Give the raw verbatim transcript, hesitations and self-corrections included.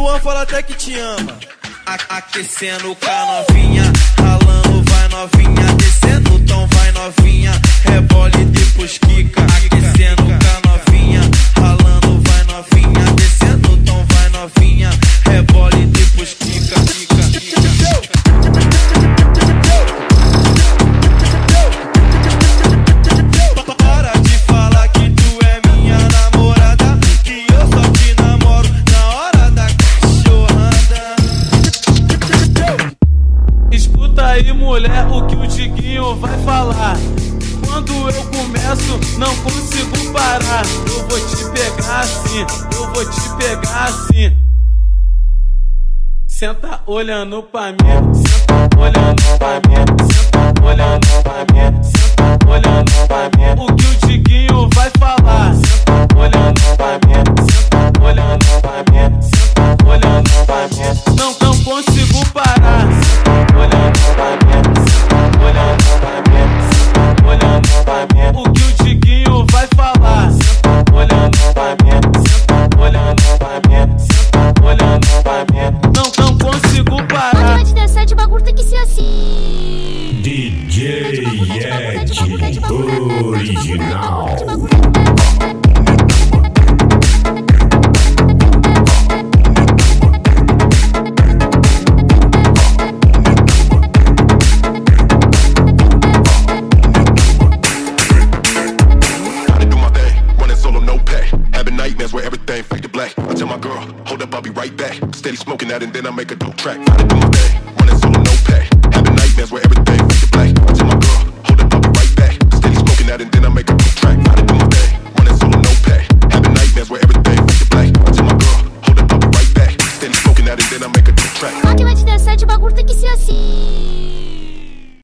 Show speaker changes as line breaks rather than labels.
Luan fala até que te ama. A aquecendo com a novinha, ralando vai novinha, descendo então vai novinha, rebole depois quica. Aquecendo com a novinha, ralando vai novinha, descendo então vai novinha, rebole depois quica, quica, quica. Para de falar que tu é minha namorada, que eu só te namoro na hora da cachorrada. Escuta aí, mulher, o que o Diguinho vai falar. Quando eu começo, não consigo parar. Eu vou te pegar assim, eu vou te pegar assim. Senta olhando pra mim, senta olhando pra mim, senta olhando pra mim, senta olhando pra mim. O que o Diguinho vai falar? Senta olhando pra mim, senta olhando pra mim, senta olhando pra mim. Não, não consigo parar. Senta olhando pra mim, senta olhando pra mim, senta olhando pra mim. O que o Diguinho vai falar? Senta olhando pra mim, senta olhando pra mim, senta olhando pra mim. Não, não consigo parar.
Pode dançar de bagulho, tem que ser assim.
D J Ed Original.
Where everything fade to black. I tell my girl, hold up, I'll be right back. Steady smoking that and then I make a dope track. I do my thing, running solo, no pay. Having nightmares where everything fade to black. I tell my girl, hold up, I'll be right back. Steady smoking that and then I make a dope track. I do my thing, running solo, no pay. Having nightmares where everything fade to black. I tell my girl, hold up, I'll be right back. Steady smoking that and then I make a dope track.
Máquina de dançar de bagulho tem que ser assim.